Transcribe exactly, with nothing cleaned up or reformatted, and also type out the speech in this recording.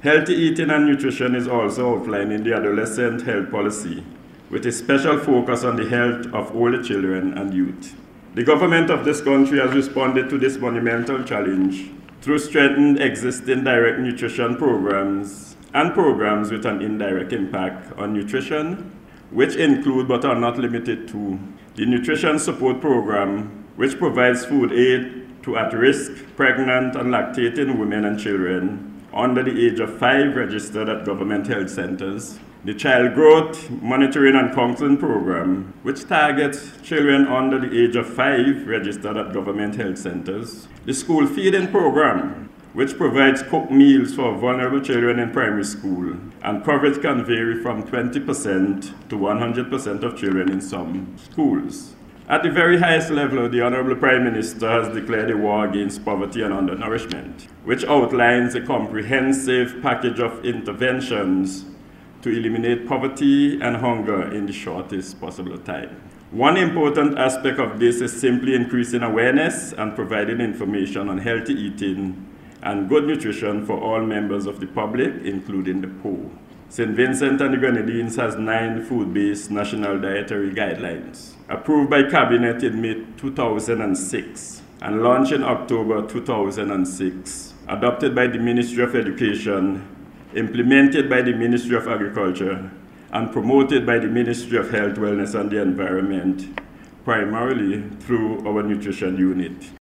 Healthy eating and nutrition is also outlined in the adolescent health policy, with a special focus on the health of older children and youth. The government of this country has responded to this monumental challenge through strengthened existing direct nutrition programs and programs with an indirect impact on nutrition, which include but are not limited to the Nutrition Support Program, which provides food aid to at-risk, pregnant and lactating women and children under the age of five registered at government health centers. The Child Growth Monitoring and Counseling Program, which targets children under the age of five registered at government health centers. The School Feeding Program, which provides cooked meals for vulnerable children in primary school, and coverage can vary from twenty percent to one hundred percent of children in some schools. At the very highest level, the Honorable Prime Minister has declared a war against poverty and undernourishment, which outlines a comprehensive package of interventions to eliminate poverty and hunger in the shortest possible time. One important aspect of this is simply increasing awareness and providing information on healthy eating and good nutrition for all members of the public, including the poor. Saint Vincent and the Grenadines has nine food-based national dietary guidelines, approved by Cabinet in May two thousand six and launched in October two thousand six, adopted by the Ministry of Education, implemented by the Ministry of Agriculture, and promoted by the Ministry of Health, Wellness and the Environment, primarily through our nutrition unit.